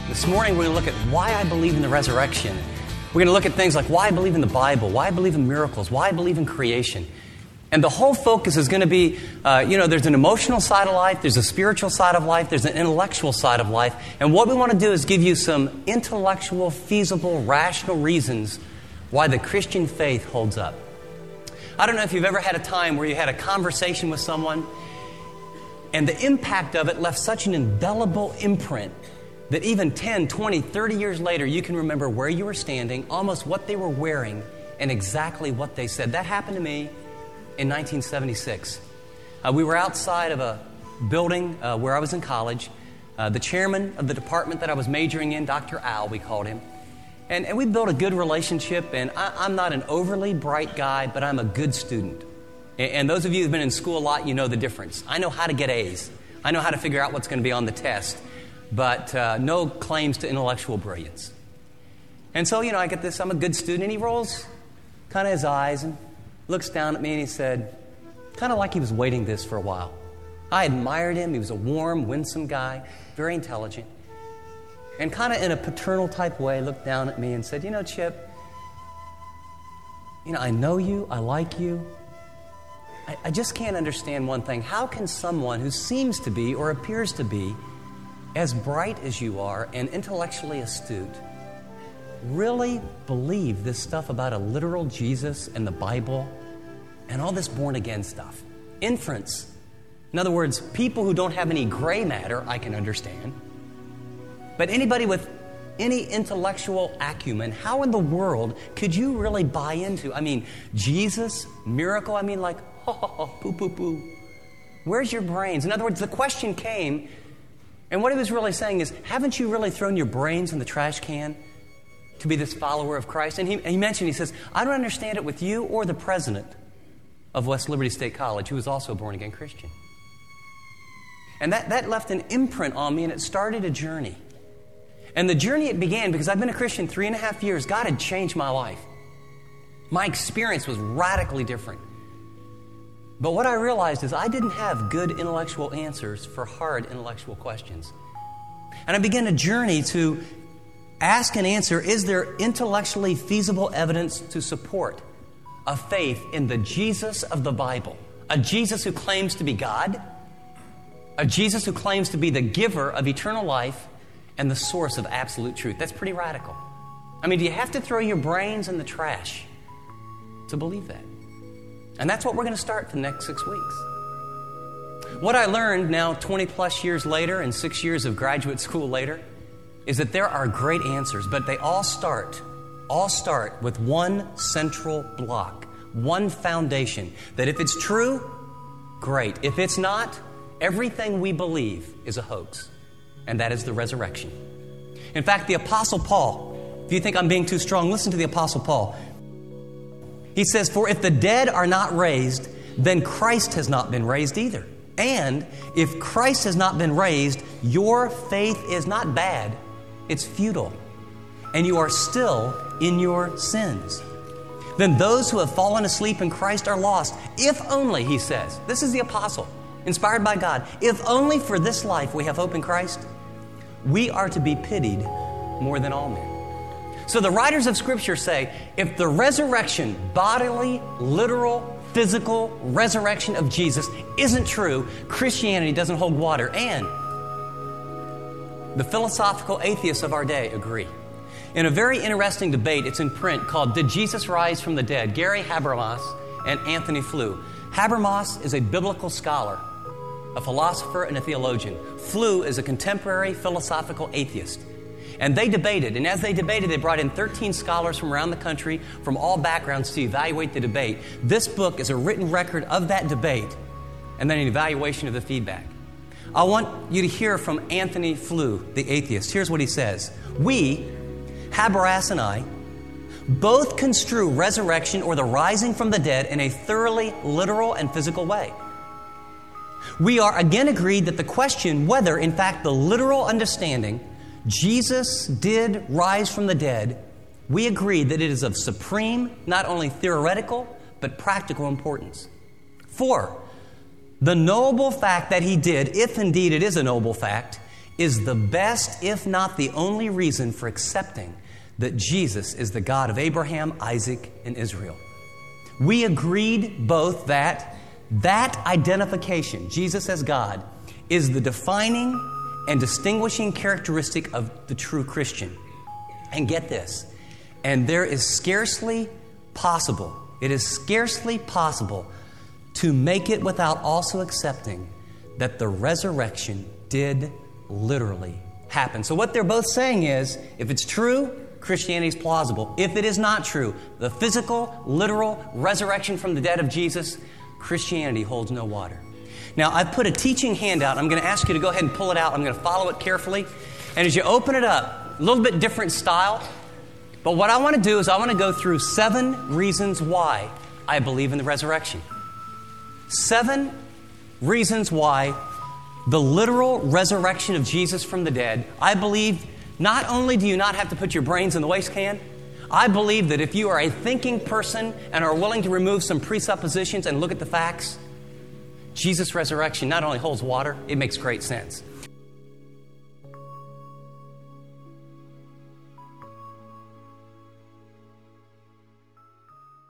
This morning we're going to look at why I believe in the resurrection. We're going to look at things like why I believe in the Bible, why I believe in miracles, why I believe in creation. And the whole focus is going to be, there's an emotional side of life, there's a spiritual side of life, there's an intellectual side of life. And what we want to do is give you some intellectual, feasible, rational reasons why the Christian faith holds up. I don't know if you've ever had a time where you had a conversation with someone and the impact of it left such an indelible imprint that even 10, 20, 30 years later, you can remember where you were standing, almost what they were wearing, and exactly what they said. That happened to me in 1976. We were outside of a building where I was in college. The chairman of the department that I was majoring in, Dr. Al, we called him. And we built a good relationship, and I'm not an overly bright guy, but I'm a good student. And those of you who've been in school a lot, you know the difference. I know how to get A's. I know how to figure out what's going to be on the test, but no claims to intellectual brilliance. And so, I get this, I'm a good student, and he rolls kind of his eyes and looks down at me, and he said, kind of like he was waiting this for a while. I admired him. He was a warm, winsome guy, very intelligent. And kind of in a paternal type way, looked down at me and said, Chip, I know you, I like you. I just can't understand one thing. How can someone who seems to be or appears to be as bright as you are and intellectually astute really believe this stuff about a literal Jesus and the Bible and all this born-again stuff? Inference. In other words, people who don't have any gray matter, I can understand. But anybody with any intellectual acumen, how in the world could you really buy into? Jesus, miracle, poo, poo, poo. Where's your brains? In other words, the question came, and what he was really saying is, haven't you really thrown your brains in the trash can to be this follower of Christ? And he says, I don't understand it with you or the president of West Liberty State College, who was also a born-again Christian. And that left an imprint on me, and it started a journey. And the journey, it began because I've been a Christian 3.5 years. God had changed my life. My experience was radically different. But what I realized is I didn't have good intellectual answers for hard intellectual questions. And I began a journey to ask and answer, is there intellectually feasible evidence to support a faith in the Jesus of the Bible? A Jesus who claims to be God, a Jesus who claims to be the giver of eternal life and the source of absolute truth. That's pretty radical. Do you have to throw your brains in the trash to believe that? And that's what we're going to start for the next 6 weeks. What I learned now 20 plus years later and 6 years of graduate school later is that there are great answers, but they all start with one central block, one foundation, that if it's true, great. If it's not, everything we believe is a hoax, and that is the resurrection. In fact, the Apostle Paul, if you think I'm being too strong, listen to the Apostle Paul. He says, for if the dead are not raised, then Christ has not been raised either. And if Christ has not been raised, your faith is not bad, it's futile, and you are still in your sins. Then those who have fallen asleep in Christ are lost. If only, he says, this is the apostle, inspired by God, if only for this life we have hope in Christ, we are to be pitied more than all men. So the writers of Scripture say, if the resurrection, bodily, literal, physical resurrection of Jesus isn't true, Christianity doesn't hold water. And the philosophical atheists of our day agree. In a very interesting debate, it's in print, called Did Jesus Rise from the Dead? Gary Habermas and Anthony Flew. Habermas is a biblical scholar, a philosopher, and a theologian. Flew is a contemporary philosophical atheist. And they debated, and as they debated, they brought in 13 scholars from around the country, from all backgrounds, to evaluate the debate. This book is a written record of that debate, and then an evaluation of the feedback. I want you to hear from Anthony Flew, the atheist. Here's what he says. We, Habermas and I, both construe resurrection or the rising from the dead in a thoroughly literal and physical way. We are again agreed that the question whether, in fact, the literal understanding Jesus did rise from the dead, we agree that it is of supreme, not only theoretical, but practical importance. 4, the knowable fact that he did, if indeed it is a knowable fact, is the best, if not the only reason for accepting that Jesus is the God of Abraham, Isaac, and Israel. We agreed both that identification, Jesus as God, is the defining and distinguishing characteristic of the true Christian. And get this, and it is scarcely possible to make it without also accepting that the resurrection did literally happen. So what they're both saying is, if it's true, Christianity is plausible. If it is not true, the physical, literal resurrection from the dead of Jesus, Christianity holds no water. Now, I've put a teaching handout. I'm going to ask you to go ahead and pull it out. I'm going to follow it carefully. And as you open it up, a little bit different style. But what I want to do is I want to go through 7 reasons why I believe in the resurrection. 7 reasons why the literal resurrection of Jesus from the dead, I believe not only do you not have to put your brains in the waste can, I believe that if you are a thinking person and are willing to remove some presuppositions and look at the facts, Jesus' resurrection not only holds water, it makes great sense.